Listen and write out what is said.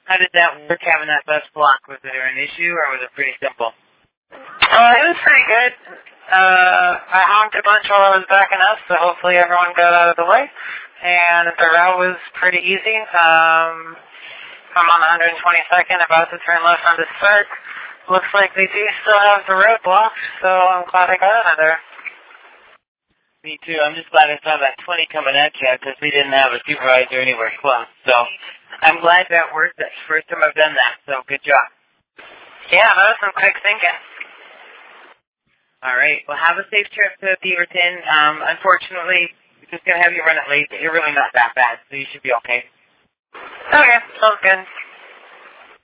How did that work, having that bus block? Was there an issue, or was it pretty simple? It was pretty good. I honked a bunch while I was backing up, so hopefully everyone got out of the way. And the route was pretty easy. I'm on 122nd, about to turn left onto start. Looks like they do still have the road blocked, so I'm glad I got out of there. Me too. I'm just glad I saw that 20 coming at you, because we didn't have a supervisor anywhere close. So I'm glad that worked. That's the first time I've done that, so good job. Yeah, that was some quick thinking. All right. Well, have a safe trip to Beaverton. Unfortunately, we're just going to have you run it late, but you're really not that bad, so you should be okay. Okay, sounds good.